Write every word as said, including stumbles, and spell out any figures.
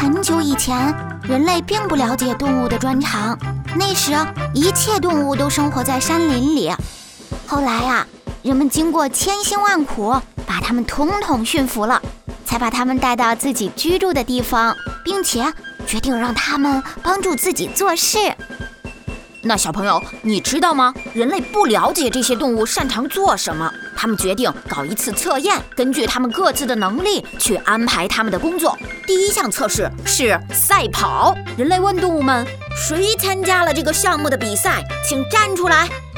很久以前，人类并不了解动物的专长，那时一切动物都生活在山林里。后来啊，人们经过千辛万苦，把它们统统驯服了，才把它们带到自己居住的地方，并且决定让它们帮助自己做事。 那小朋友，你知道吗？人类不了解这些动物擅长做什么，他们决定搞一次测验，根据他们各自的能力去安排他们的工作。第一项测试是赛跑，人类问动物们，谁参加了这个项目的比赛，请站出来。